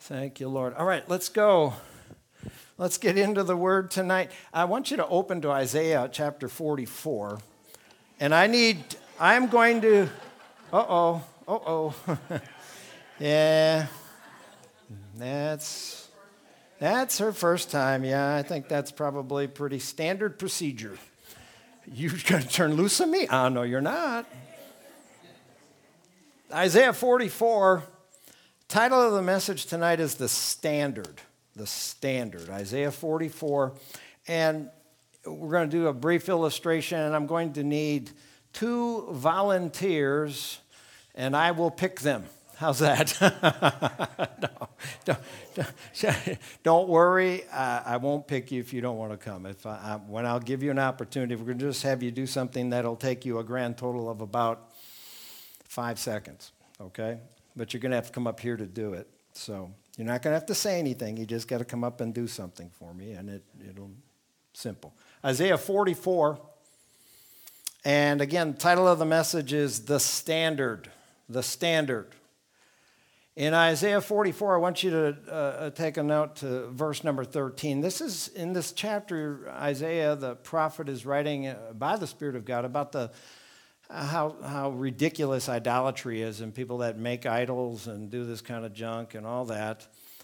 Thank you, Lord. All right, let's go. Let's get into the Word tonight. I want you to open to Isaiah chapter 44. And I'm going to, yeah, that's her first time. Yeah, I think that's probably pretty standard procedure. You're going to turn loose on me? Oh, no, you're not. Isaiah 44, title of the message tonight is The Standard. The Standard, Isaiah 44. And we're going to do a brief illustration, and I'm going to need 2 volunteers, and I will pick them. How's that? Don't worry. I won't pick you if you don't want to come. When I'll give you an opportunity, we're going to just have you do something that'll take you a grand total of about 5 seconds, okay? But you're going to have to come up here to do it. So you're not going to have to say anything. You just got to come up and do something for me, and it'll simple. Isaiah 44, and again, the title of the message is The Standard. The Standard. In Isaiah 44, I want you to take a note to verse number 13. This is, in this chapter, Isaiah, the prophet, is writing by the Spirit of God about how ridiculous idolatry is and people that make idols and do this kind of junk and all that.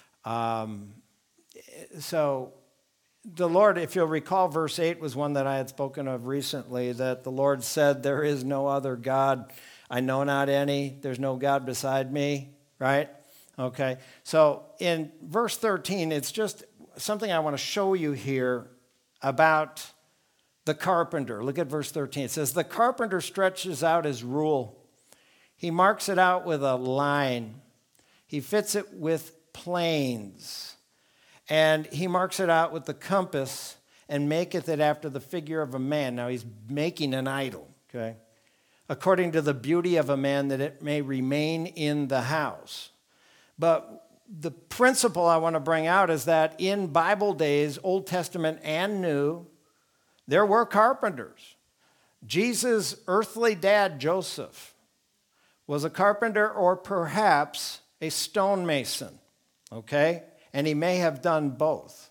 So the Lord, if you'll recall, verse 8 was one that I had spoken of recently, that the Lord said, "There is no other God. I know not any. There's no God beside me." Right? Okay. So in verse 13, it's just something I want to show you here about the carpenter. Look at verse 13. It says, "The carpenter stretches out his rule. He marks it out with a line. He fits it with planes. And he marks it out with the compass and maketh it after the figure of a man." Now he's making an idol, okay? "According to the beauty of a man, that it may remain in the house." But the principle I want to bring out is that in Bible days, Old Testament and New, there were carpenters. Jesus' earthly dad, Joseph, was a carpenter or perhaps a stonemason, okay? And he may have done both.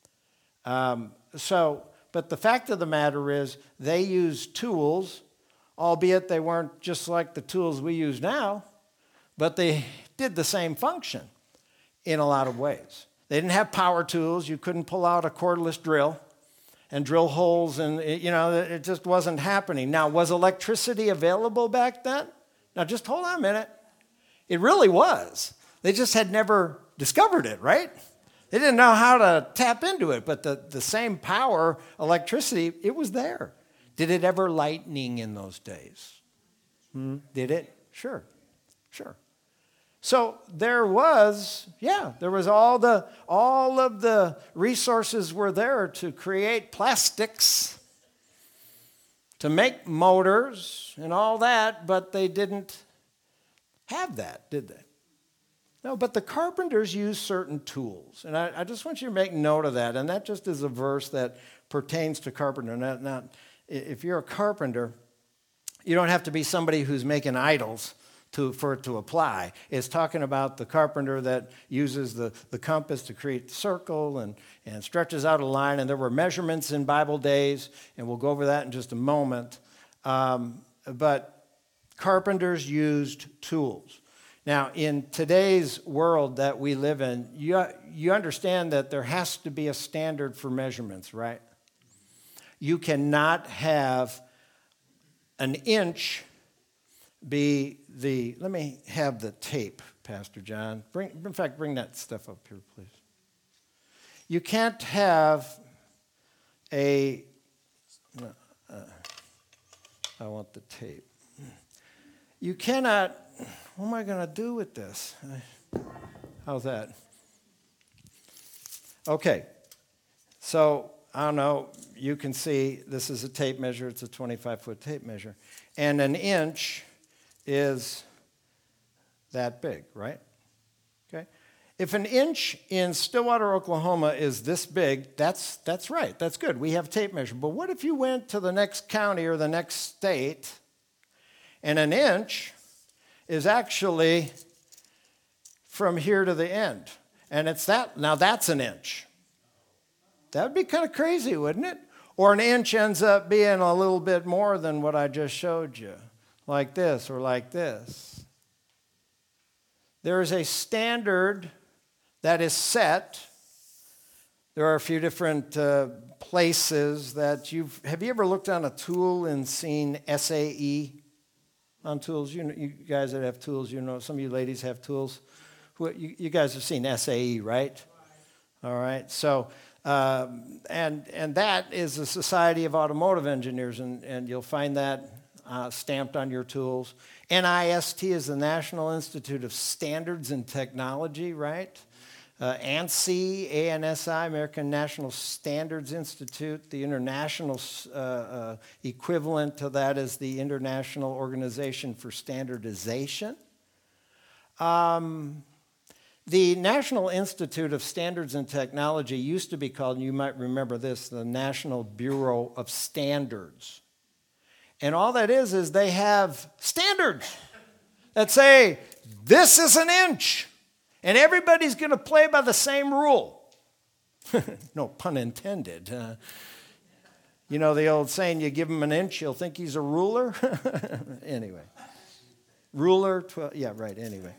But the fact of the matter is they used tools, albeit they weren't just like the tools we use now, but they did the same function in a lot of ways. They didn't have power tools. You couldn't pull out a cordless drill and drill holes, and it just wasn't happening. Now, was electricity available back then? Now, just hold on a minute. It really was. They just had never discovered it, right? They didn't know how to tap into it, but the same power, electricity, it was there. Did it ever lightning in those days? Did it? Sure. So there was all of the resources were there to create plastics, to make motors and all that, but they didn't have that, did they? No, but the carpenters used certain tools, and I just want you to make note of that, and that just is a verse that pertains to carpenter. Now, if you're a carpenter, you don't have to be somebody who's making idols for it to apply. It's talking about the carpenter that uses the compass to create the circle and stretches out a line. And there were measurements in Bible days, and we'll go over that in just a moment. But carpenters used tools. Now, in today's world that we live in, you understand that there has to be a standard for measurements, right? You cannot have an inch be let me have the tape, Pastor John. Bring that stuff up here, please. You can't have I want the tape. You cannot, what am I going to do with this? How's that? Okay, so I don't know, you can see this is a tape measure. It's a 25-foot tape measure. And an inch is that big, right? Okay. If an inch in Stillwater, Oklahoma is this big, that's right. That's good. We have tape measure. But what if you went to the next county or the next state and an inch is actually from here to the end? And it's that. Now that's an inch. That would be kind of crazy, wouldn't it? Or an inch ends up being a little bit more than what I just showed you, like this or like this. There is a standard that is set. There are a few different places that have you ever looked on a tool and seen SAE on tools? You guys that have tools, some of you ladies have tools. You guys have seen SAE, right? All right. So, and that is the Society of Automotive Engineers, and you'll find that stamped on your tools. NIST is the National Institute of Standards and Technology, right? ANSI, ANSI, American National Standards Institute. The international equivalent to that is the International Organization for Standardization. The National Institute of Standards and Technology used to be called, and you might remember this, the National Bureau of Standards. And all that is they have standards that say, this is an inch, and everybody's going to play by the same rule. No pun intended. You know the old saying, you give him an inch, he'll think he's a ruler? Anyway. Ruler, 12, yeah, right, anyway.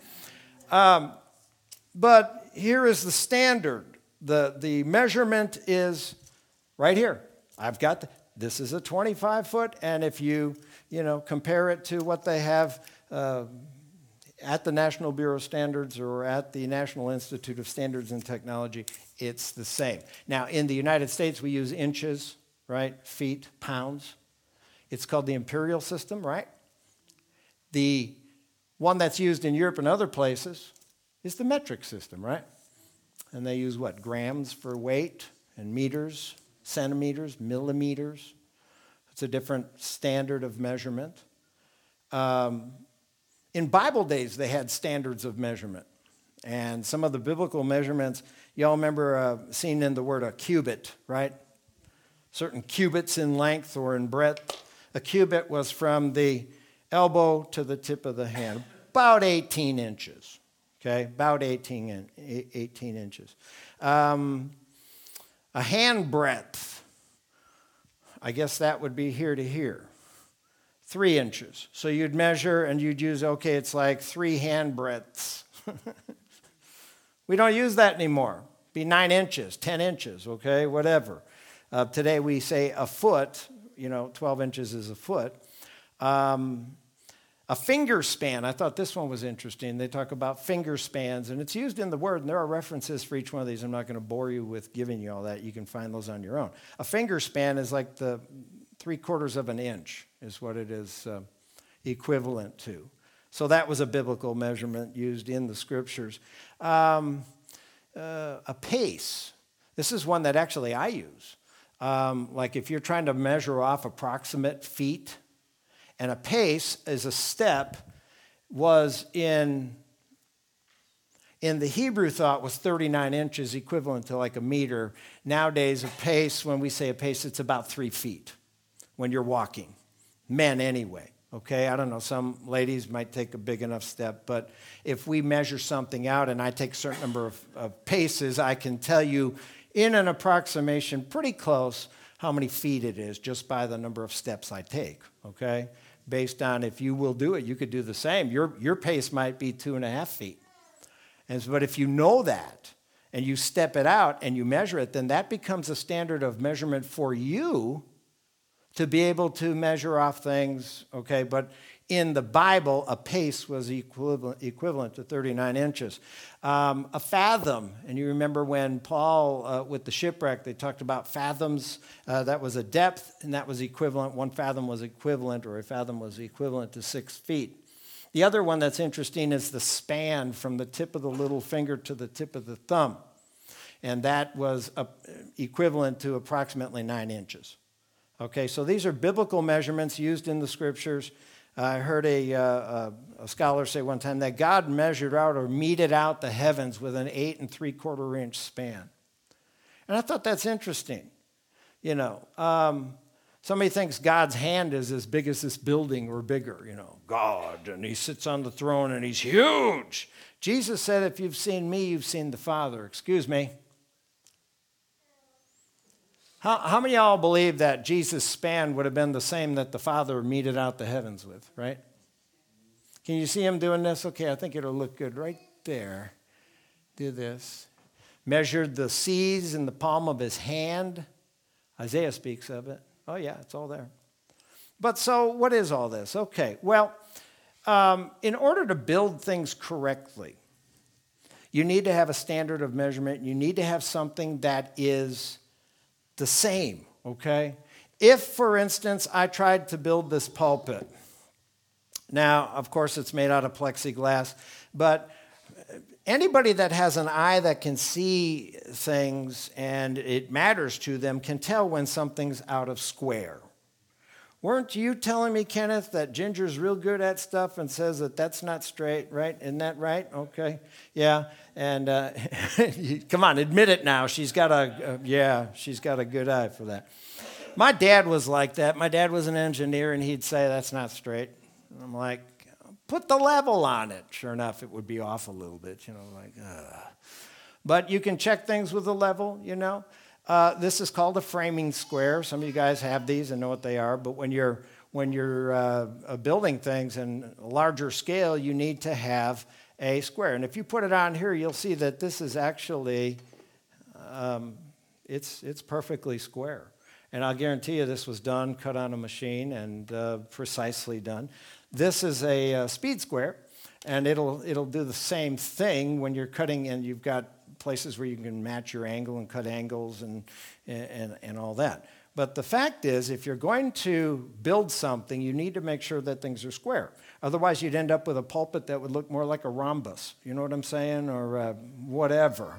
But here is the standard. The measurement is right here. I've got, this is a 25-foot, and if you compare it to what they have at the National Bureau of Standards or at the National Institute of Standards and Technology, it's the same. Now, in the United States, we use inches, right? Feet, pounds. It's called the imperial system, right? The one that's used in Europe and other places is the metric system, right? And they use what? Grams for weight and meters, centimeters, millimeters. It's a different standard of measurement. In Bible days, they had standards of measurement. And some of the biblical measurements, y'all remember seeing in the word a cubit, right? Certain cubits in length or in breadth. A cubit was from the elbow to the tip of the hand, about 18 inches. Okay, about 18 inches. A hand breadth, I guess that would be here to here. 3 inches. So you'd measure and you'd use, okay, it's like 3 hand breadths. We don't use that anymore. Be 9 inches, 10 inches, okay, whatever. Today we say a foot, 12 inches is a foot. A finger span, I thought this one was interesting. They talk about finger spans, and it's used in the Word, and there are references for each one of these. I'm not going to bore you with giving you all that. You can find those on your own. A finger span is like the 3/4 of an inch is what it is equivalent to. So that was a biblical measurement used in the Scriptures. A pace. This is one that actually I use. Like if you're trying to measure off approximate feet, and a pace is a step, was in the Hebrew thought was 39 inches, equivalent to like a meter. Nowadays, a pace, when we say a pace, it's about 3 feet when you're walking. Men anyway, okay? I don't know, some ladies might take a big enough step, but if we measure something out and I take a certain number of paces, I can tell you in an approximation pretty close how many feet it is just by the number of steps I take, okay? Based on if you will do it, you could do the same. Your pace might be 2.5 feet. But if you know that and you step it out and you measure it, then that becomes a standard of measurement for you to be able to measure off things, okay? But in the Bible, a pace was equivalent to 39 inches. A fathom, and you remember when Paul, with the shipwreck, they talked about fathoms. That was a depth, and that was equivalent. 1 fathom was equivalent, or a fathom was equivalent to 6 feet. The other one that's interesting is the span from the tip of the little finger to the tip of the thumb. And that was equivalent to approximately 9 inches. Okay, so these are biblical measurements used in the Scriptures. I heard a scholar say one time that God measured out or meted out the heavens with an 8 3/4 inch span. And I thought that's interesting. Somebody thinks God's hand is as big as this building or bigger, God, and he sits on the throne and he's huge. Jesus said, if you've seen me, you've seen the Father. Excuse me. How many of y'all believe that Jesus' span would have been the same that the Father meted out the heavens with, right? Can you see him doing this? Okay, I think it'll look good right there. Do this. Measured the seas in the palm of his hand. Isaiah speaks of it. Oh, yeah, it's all there. But so what is all this? Okay, well, in order to build things correctly, you need to have a standard of measurement. You need to have something that is the same, okay? If, for instance, I tried to build this pulpit, now, of course, it's made out of plexiglass, but anybody that has an eye that can see things and it matters to them can tell when something's out of square. Weren't you telling me, Kenneth, that Ginger's real good at stuff and says that that's not straight, right? Isn't that right? Okay. Yeah. And come on, admit it now. She's got she's got a good eye for that. My dad was like that. My dad was an engineer, and he'd say, that's not straight. And I'm like, put the level on it. Sure enough, it would be off a little bit, like, But you can check things with the level, This is called a framing square. Some of you guys have these and know what they are. But when you're building things in a larger scale, you need to have a square. And if you put it on here, you'll see that this is actually it's perfectly square. And I'll guarantee you this was done, cut on a machine, and precisely done. This is a speed square, and it'll do the same thing when you're cutting, and you've got places where you can match your angle and cut angles and all that. But the fact is, if you're going to build something, you need to make sure that things are square. Otherwise, you'd end up with a pulpit that would look more like a rhombus. You know what I'm saying? Or whatever.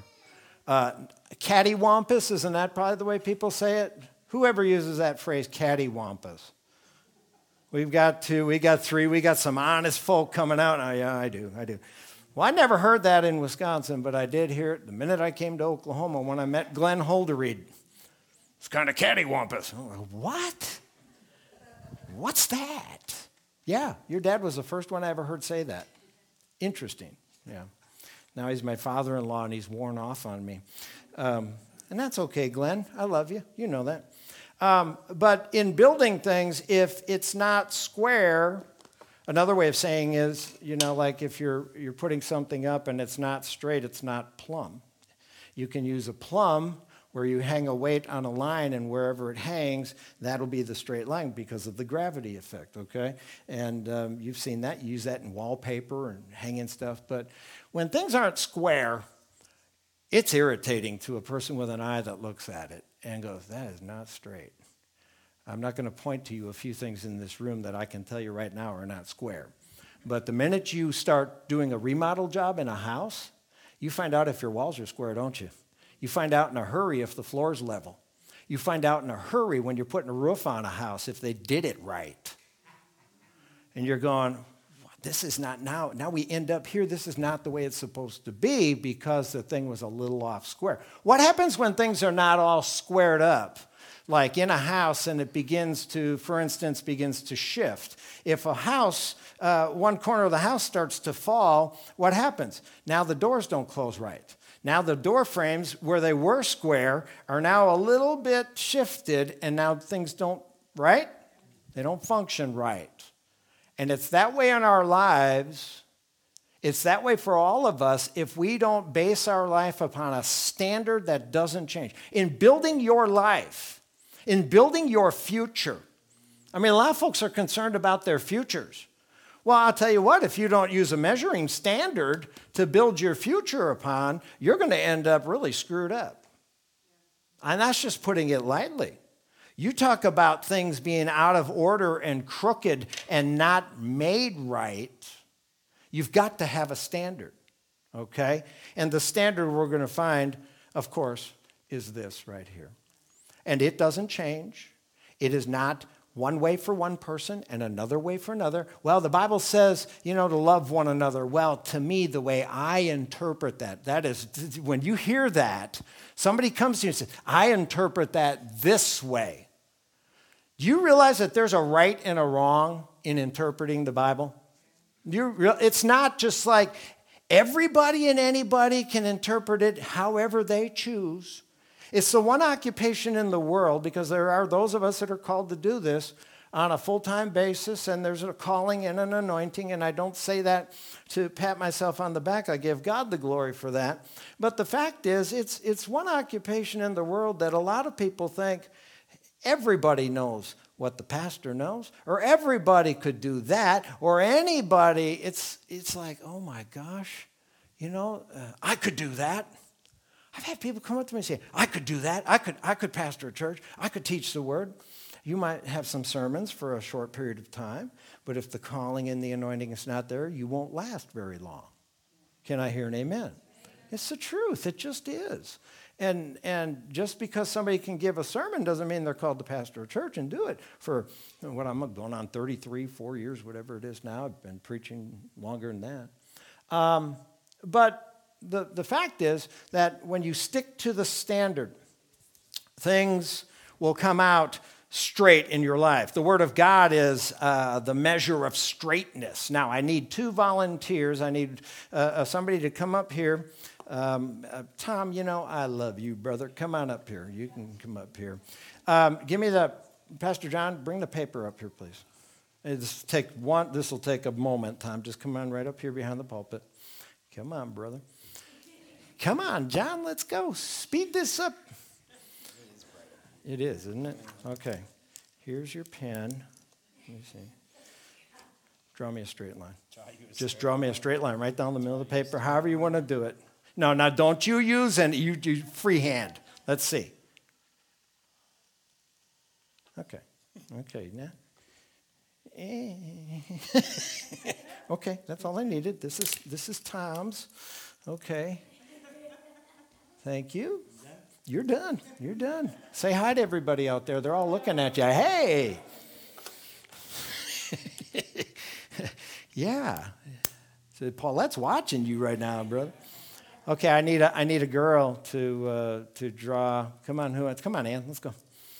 Cattywampus, isn't that probably the way people say it? Whoever uses that phrase, cattywampus. We got three. We got some honest folk coming out. Oh, yeah, I do. Well, I never heard that in Wisconsin, but I did hear it the minute I came to Oklahoma when I met Glenn Holderried. It's kind of cattywampus. What? What's that? Yeah, your dad was the first one I ever heard say that. Interesting. Yeah. Now he's my father-in-law, and he's worn off on me. And that's okay, Glenn. I love you. You know that. But in building things, if it's not square, another way of saying is, like if you're putting something up and it's not straight, it's not plumb. You can use a plumb where you hang a weight on a line, and wherever it hangs, that'll be the straight line because of the gravity effect, okay? And you've seen that. You use that in wallpaper and hanging stuff. But when things aren't square, it's irritating to a person with an eye that looks at it and goes, that is not straight. I'm not going to point to you a few things in this room that I can tell you right now are not square. But the minute you start doing a remodel job in a house, you find out if your walls are square, don't you? You find out in a hurry if the floor's level. You find out in a hurry when you're putting a roof on a house if they did it right. And you're going, this is not now we end up here. This is not the way it's supposed to be because the thing was a little off square. What happens when things are not all squared up? Like in a house and it begins to shift. If a house, one corner of the house starts to fall, what happens? Now the doors don't close right. Now the door frames, where they were square, are now a little bit shifted, and now things don't, right? They don't function right. And it's that way in our lives. It's that way for all of us if we don't base our life upon a standard that doesn't change. In building your life, in building your future, I mean, a lot of folks are concerned about their futures. Well, I'll tell you what, if you don't use a measuring standard to build your future upon, you're going to end up really screwed up. And that's just putting it lightly. You talk about things being out of order and crooked and not made right, you've got to have a standard, okay? And the standard we're going to find, of course, is this right here. And it doesn't change. It is not one way for one person and another way for another. Well, the Bible says, to love one another. Well, to me, the way I interpret that is, when you hear that, somebody comes to you and says, I interpret that this way. Do you realize that there's a right and a wrong in interpreting the Bible? It's not just like Everybody and anybody can interpret it however they choose. It's the one occupation in the world, because there are those of us that are called to do this on a full-time basis, and there's a calling and an anointing, and I don't say that to pat myself on the back. I give God the glory for that. But the fact is, it's one occupation in the world that a lot of people think everybody knows what the pastor knows, or everybody could do that, or anybody. It's like, oh my gosh, I could do that. I've had people come up to me and say, I could do that. I could pastor a church. I could teach the word. You might have some sermons for a short period of time, but if the calling and the anointing is not there, you won't last very long. Can I hear an amen? It's the truth. It just is. And just because somebody can give a sermon doesn't mean they're called to pastor a church and do it for what I'm going on 33, 4 years, whatever it is now. I've been preaching longer than that. But the fact is that when you stick to the standard, things will come out straight in your life. The Word of God is the measure of straightness. Now, I need 2 volunteers. I need somebody to come up here. Tom, I love you, brother. Come on up here. You can come up here. Give me Pastor John, bring the paper up here, please. This will take a moment, Tom. Just come on right up here behind the pulpit. Come on, brother. Come on, John, let's go. Speed this up. It is, isn't it? Okay. Here's your pen. Let me see. Draw me a straight line. Just draw me a straight line right down the middle of the paper, however you want to do it. No, now don't you use any, you do freehand. Let's see. Okay. Okay, now. Okay, that's all I needed. This is Tom's. Okay. Thank you. You're done. You're done. Say hi to everybody out there. They're all looking at you. Hey. Yeah. So Paulette's watching you right now, brother. Okay, I need a girl to draw. Come on, come on, Ann. Let's go.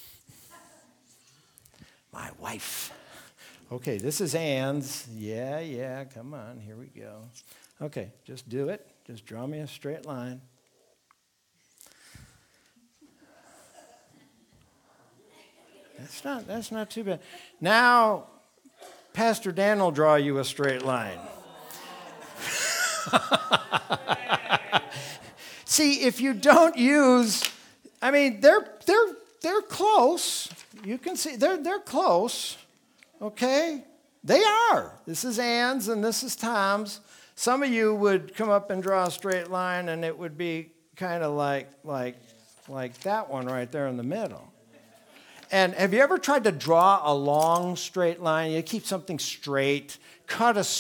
My wife. Okay, this is Ann's. Yeah. Come on. Here we go. Okay, just do it. Just draw me a straight line. That's not too bad. Now, Pastor Dan will draw you a straight line. See, if you don't use, they're close. You can see they're close. Okay? They are. This is Ann's and this is Tom's. Some of you would come up and draw a straight line and it would be kind of like that one right there in the middle. And have you ever tried to draw a long straight line? You keep something straight, cut a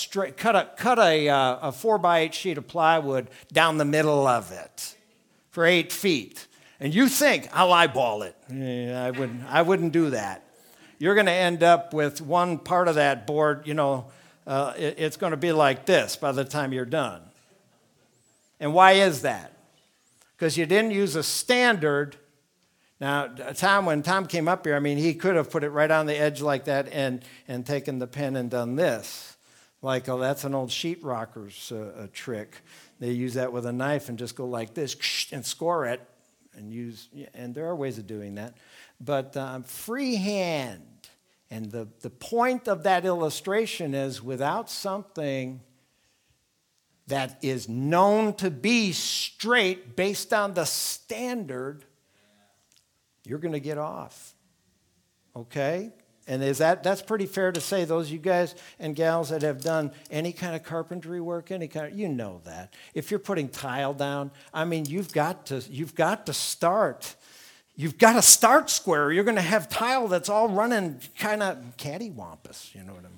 4x8 sheet of plywood down the middle of it for 8 feet. And you think, I'll eyeball it. I wouldn't do that. You're going to end up with one part of that board, it's going to be like this by the time you're done. And why is that? Because you didn't use a standard. Now, when Tom came up here, he could have put it right on the edge like that and taken the pen and done this. Like, that's an old sheetrocker's trick. They use that with a knife and just go like this and score it and there are ways of doing that. But freehand. And the point of that illustration is without something that is known to be straight based on the standard, you're going to get off. Okay? And that's pretty fair to say, those of you guys and gals that have done any kind of carpentry work, you know that. If you're putting tile down, you've got to start. You've got to start square. You're going to have tile that's all running kind of cattywampus, you know what I'm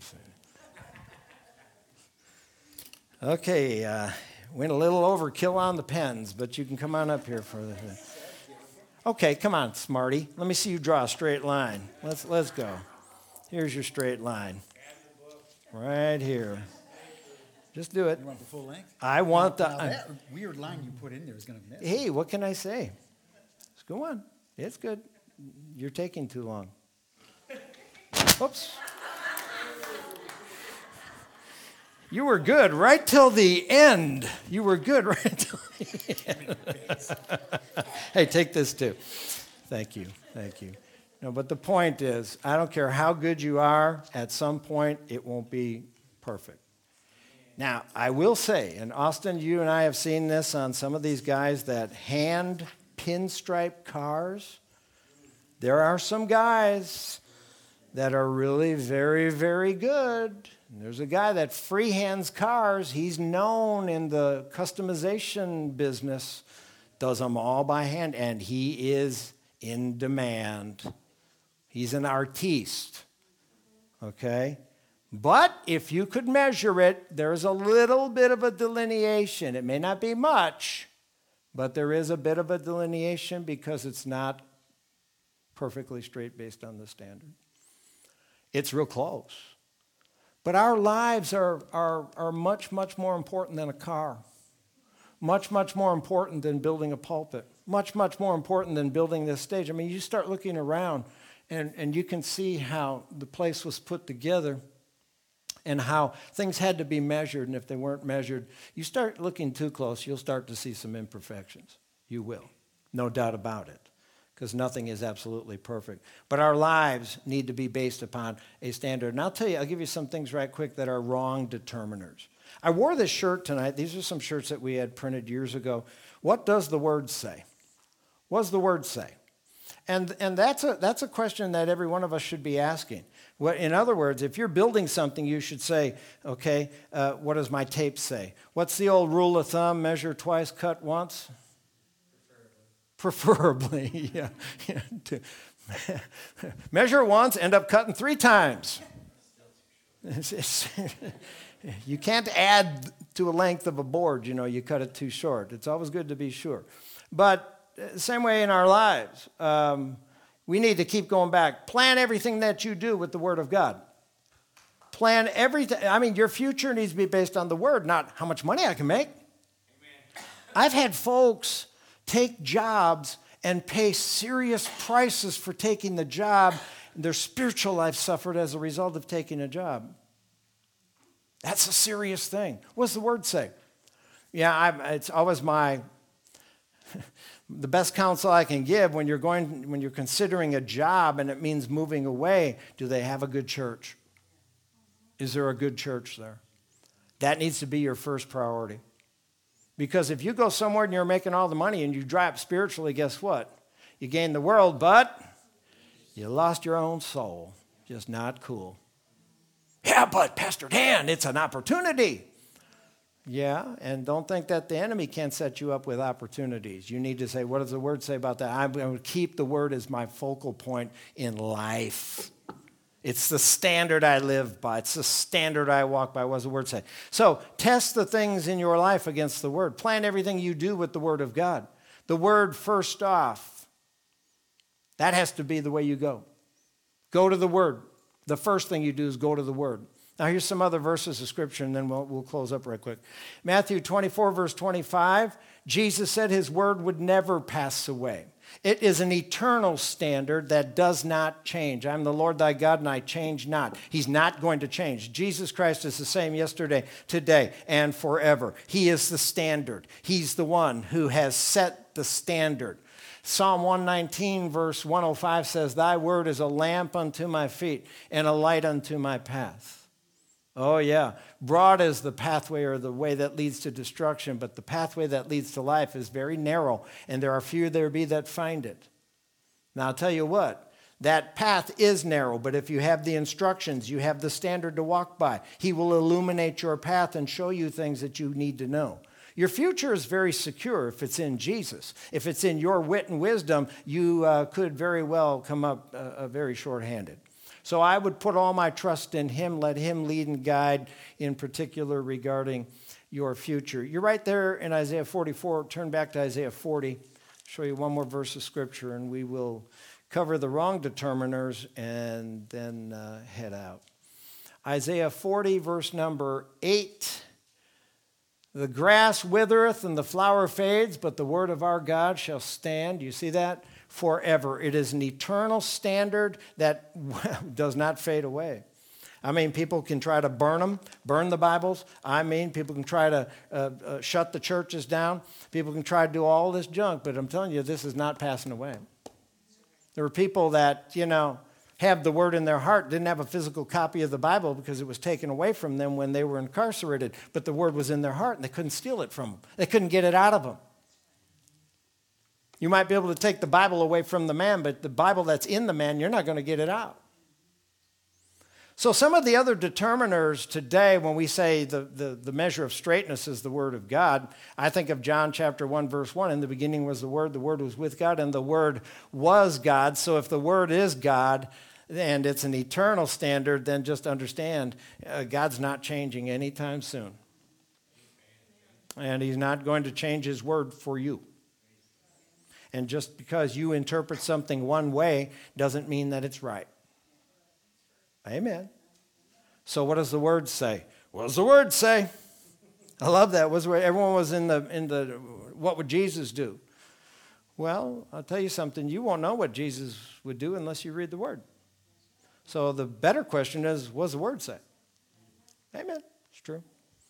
saying? Okay, went a little overkill on the pens, but you can come on up here for the... Okay, come on, smarty. Let me see you draw a straight line. Let's go. Here's your straight line. Right here. Just do it. You want the full length? I want that weird line you put in there is going to miss. Hey, what can I say? Let's go on. It's good. You're taking too long. Oops. You were good right till the end. You were good right till the end. Hey, take this too. Thank you. Thank you. No, but the point is, I don't care how good you are, at some point it won't be perfect. Now, I will say, and Austin, you and I have seen this on some of these guys that hand pinstripe cars. There are some guys that are really very, very good. And there's a guy that freehands cars. He's known in the customization business, does them all by hand, and he is in demand. He's an artiste, okay? But if you could measure it, there's a little bit of a delineation. It may not be much, but there is a bit of a delineation because it's not perfectly straight based on the standard. It's real close. But our lives are much, much more important than a car. Much, much more important than building a pulpit. Much, much more important than building this stage. I mean, you start looking around, and you can see how the place was put together and how things had to be measured, and if they weren't measured, you start looking too close, you'll start to see some imperfections. You will. No doubt about it. Because nothing is absolutely perfect. But our lives need to be based upon a standard. And I'll tell you, I'll give you some things right quick that are wrong determiners. I wore this shirt tonight. These are some shirts that we had printed years ago. What does the word say? What does the word say? And that's a question that every one of us should be asking. In other words, if you're building something, you should say, okay, what does my tape say? What's the old rule of thumb? Measure twice, cut once? Preferably, yeah. Measure once, end up cutting 3 times. You can't add to a length of a board, you cut it too short. It's always good to be sure. But same way in our lives. We need to keep going back. Plan everything that you do with the Word of God. Plan everything. I mean, your future needs to be based on the Word, not how much money I can make. Amen. I've had folks take jobs and pay serious prices for taking the job. Their spiritual life suffered as a result of taking a job. That's a serious thing. What does the word say? Yeah, it's always the best counsel I can give when you're considering a job and it means moving away. Do they have a good church? Is there a good church there? That needs to be your first priority. Because if you go somewhere and you're making all the money and you drop spiritually, guess what? You gain the world, but you lost your own soul. Just not cool. Yeah, but Pastor Dan, it's an opportunity. Yeah, and don't think that the enemy can't set you up with opportunities. You need to say, what does the word say about that? I'm going to keep the word as my focal point in life. It's the standard I live by. It's the standard I walk by. What does the word say? So test the things in your life against the word. Plan everything you do with the word of God. The word first off. That has to be the way you go. Go to the word. The first thing you do is go to the word. Now here's some other verses of scripture and then we'll close up right quick. Matthew 24 verse 25. Jesus said his word would never pass away. It is an eternal standard that does not change. I'm the Lord thy God and I change not. He's not going to change. Jesus Christ is the same yesterday, today, and forever. He is the standard. He's the one who has set the standard. Psalm 119 verse 105 says, thy word is a lamp unto my feet and a light unto my path. Oh yeah, broad is the pathway or the way that leads to destruction, but the pathway that leads to life is very narrow, and there are few there be that find it. Now I'll tell you what, that path is narrow, but if you have the instructions, you have the standard to walk by. He will illuminate your path and show you things that you need to know. Your future is very secure if it's in Jesus. If it's in your wit and wisdom, you could very well come up very short-handed. So I would put all my trust in him, let him lead and guide in particular regarding your future. You're right there in Isaiah 44. Turn back to Isaiah 40. Show you one more verse of scripture and we will cover the wrong determiners and then head out. Isaiah 40 verse number 8. The grass withereth and the flower fades, but the word of our God shall stand. You see that? Forever. It is an eternal standard that does not fade away. I mean, people can try to burn the Bibles. I mean, people can try to shut the churches down. People can try to do all this junk, but I'm telling you, this is not passing away. There were people that, have the word in their heart, didn't have a physical copy of the Bible because it was taken away from them when they were incarcerated, but the word was in their heart and they couldn't steal it from them. They couldn't get it out of them. You might be able to take the Bible away from the man, but the Bible that's in the man, you're not going to get it out. So some of the other determiners today, when we say the measure of straightness is the Word of God, I think of John chapter 1, verse 1. In the beginning was the Word was with God, and the Word was God. So if the Word is God, and it's an eternal standard, then just understand God's not changing anytime soon. And He's not going to change His Word for you. And just because you interpret something one way doesn't mean that it's right. Amen. So what does the Word say? What does the Word say? I love that. Was where everyone was in the what would Jesus do? Well, I'll tell you something. You won't know what Jesus would do unless you read the Word. So the better question is, what does the Word say? Amen. It's true.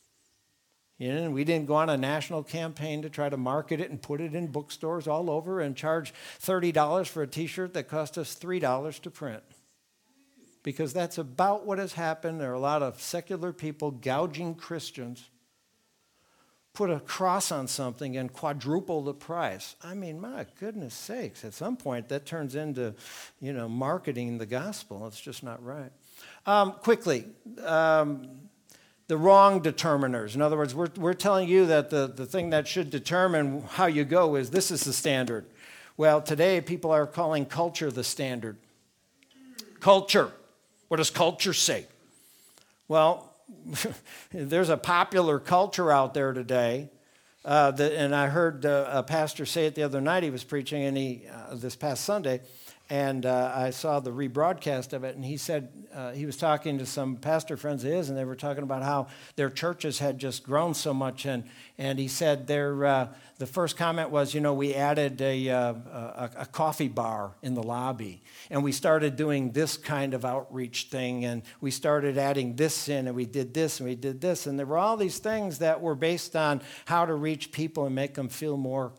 And we didn't go on a national campaign to try to market it and put it in bookstores all over and charge $30 for a T-shirt that cost us $3 to print. Because that's about what has happened. There are a lot of secular people gouging Christians, put a cross on something and quadruple the price. I mean, my goodness sakes, at some point that turns into, marketing the gospel. It's just not right. Quickly, the wrong determiners. In other words, we're telling you that the thing that should determine how you go is this is the standard. Well, today people are calling culture the standard. Culture. What does culture say? Well, there's a popular culture out there today, and I heard a pastor say it the other night. He was preaching, and this past Sunday, and I saw the rebroadcast of it, and he said he was talking to some pastor friends of his, and they were talking about how their churches had just grown so much, and he said the first comment was, we added a coffee bar in the lobby, and we started doing this kind of outreach thing, and we started adding this in, and we did this, and we did this, and there were all these things that were based on how to reach people and make them feel more,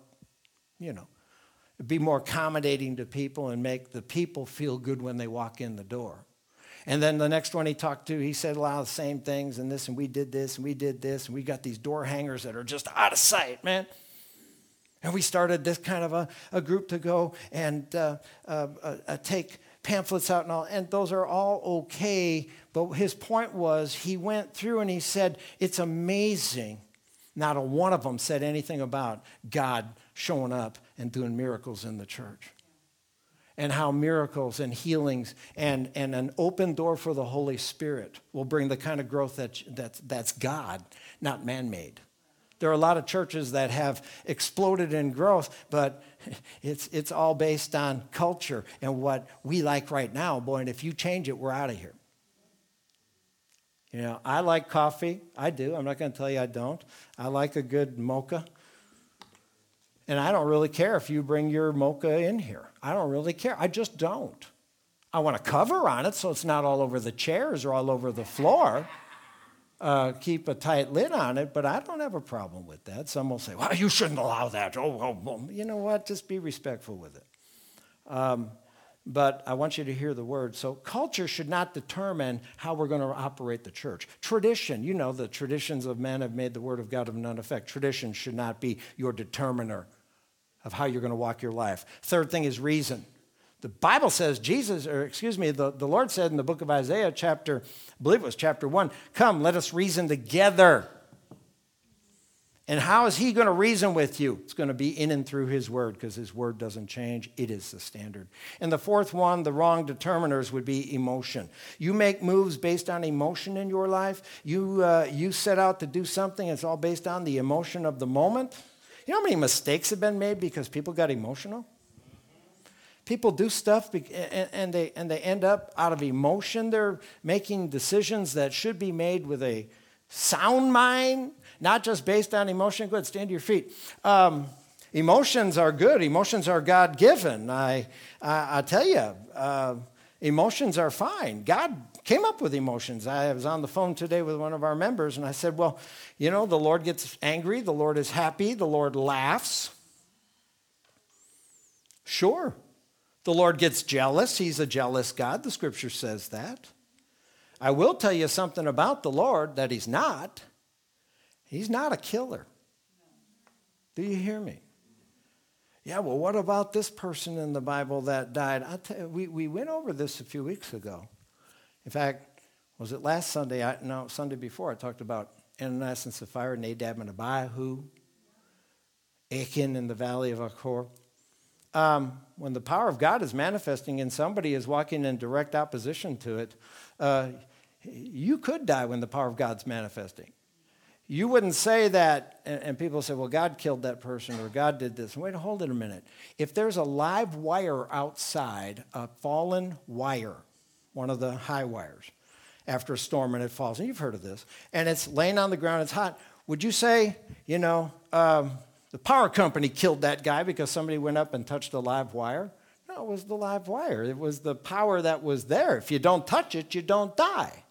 be more accommodating to people and make the people feel good when they walk in the door. And then the next one he talked to, he said a lot of the same things and this, and we did this, and we did this, and we got these door hangers that are just out of sight, man. And we started this kind of a group to go and take pamphlets out and all, and those are all okay. But his point was, he went through and he said, it's amazing. Not a one of them said anything about God showing up and doing miracles in the church. And how miracles and healings and an open door for the Holy Spirit will bring the kind of growth that's God, not man-made. There are a lot of churches that have exploded in growth, but it's all based on culture and what we like right now. Boy, and if you change it, we're out of here. I like coffee. I do. I'm not going to tell you I don't. I like a good mocha. And I don't really care if you bring your mocha in here. I don't really care. I just don't. I want a cover on it so it's not all over the chairs or all over the floor. Keep a tight lid on it, but I don't have a problem with that. Some will say, well, you shouldn't allow that. Oh. You know what? Just be respectful with it. But I want you to hear the word. So culture should not determine how we're going to operate the church. Tradition, the traditions of men have made the word of God of none effect. Tradition should not be your determiner of how you're going to walk your life. Third thing is reason. The Bible says the Lord said in the book of Isaiah, I believe it was chapter 1, come, let us reason together. And how is he going to reason with you? It's going to be in and through his word, because his word doesn't change. It is the standard. And the fourth one, the wrong determiners, would be emotion. You make moves based on emotion in your life. You set out to do something. It's all based on the emotion of the moment. You know how many mistakes have been made because people got emotional? People do stuff and they end up out of emotion. They're making decisions that should be made with a sound mind, not just based on emotion. Good, stand to your feet. Emotions are good. Emotions are God-given. I tell you, emotions are fine. God came up with emotions. I was on the phone today with one of our members, and I said, well, the Lord gets angry, the Lord is happy, the Lord laughs. Sure. The Lord gets jealous. He's a jealous God. The scripture says that. I will tell you something about the Lord that he's not. He's not a killer. Do you hear me? Yeah, well, what about this person in the Bible that died? I'll tell you, we went over this a few weeks ago. In fact, was it last Sunday? Sunday before, I talked about Ananias and Sapphira, Nadab and Abihu, Achan in the valley of Achor. When the power of God is manifesting and somebody is walking in direct opposition to it, you could die when the power of God's manifesting. You wouldn't say that, and people say, well, God killed that person or God did this. Wait, hold it a minute. If there's a live wire outside, a fallen wire, one of the high wires, after a storm and it falls, and you've heard of this, and it's laying on the ground, it's hot, would you say, the power company killed that guy because somebody went up and touched a live wire? No, it was the live wire. It was the power that was there. If you don't touch it, you don't die.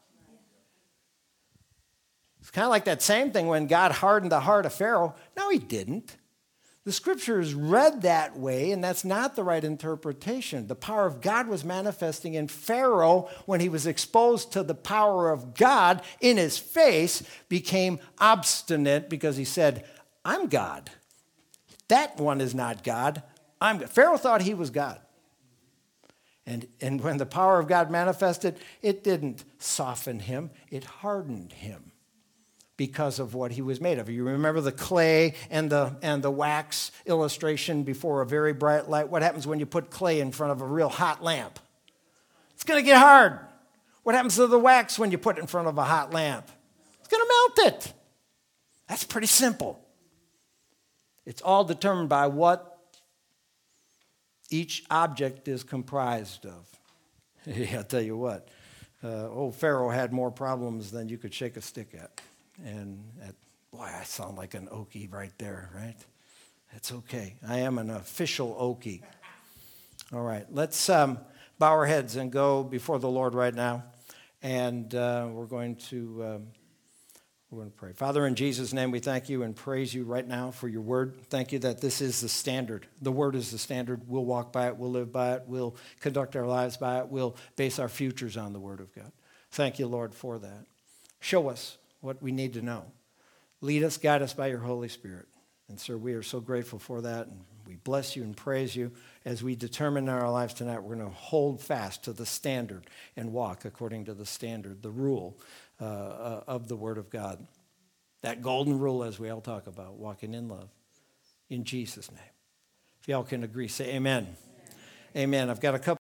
It's kind of like that same thing when God hardened the heart of Pharaoh. No, he didn't. The scripture is read that way, and that's not the right interpretation. The power of God was manifesting in Pharaoh when he was exposed to the power of God in his face, became obstinate because he said, I'm God. That one is not God. I'm God. Pharaoh thought he was God. And when the power of God manifested, it didn't soften him, it hardened him because of what he was made of. You remember the clay and the wax illustration before a very bright light? What happens when you put clay in front of a real hot lamp? It's going to get hard. What happens to the wax when you put it in front of a hot lamp? It's going to melt it. That's pretty simple. It's all determined by what each object is comprised of. Yeah, I'll tell you what. Old Pharaoh had more problems than you could shake a stick at. Boy, I sound like an Okie right there, right? That's okay. I am an official Okie. All right, let's bow our heads and go before the Lord right now. And we're going to pray. Father, in Jesus' name, we thank you and praise you right now for your word. Thank you that this is the standard. The word is the standard. We'll walk by it. We'll live by it. We'll conduct our lives by it. We'll base our futures on the word of God. Thank you, Lord, for that. Show us what we need to know. Lead us, guide us by your Holy Spirit. And sir, we are so grateful for that, and we bless you and praise you. As we determine in our lives tonight, we're going to hold fast to the standard and walk according to the standard, the rule of the Word of God. That golden rule, as we all talk about, walking in love. In Jesus' name. If y'all can agree, say amen. Amen. I've got a couple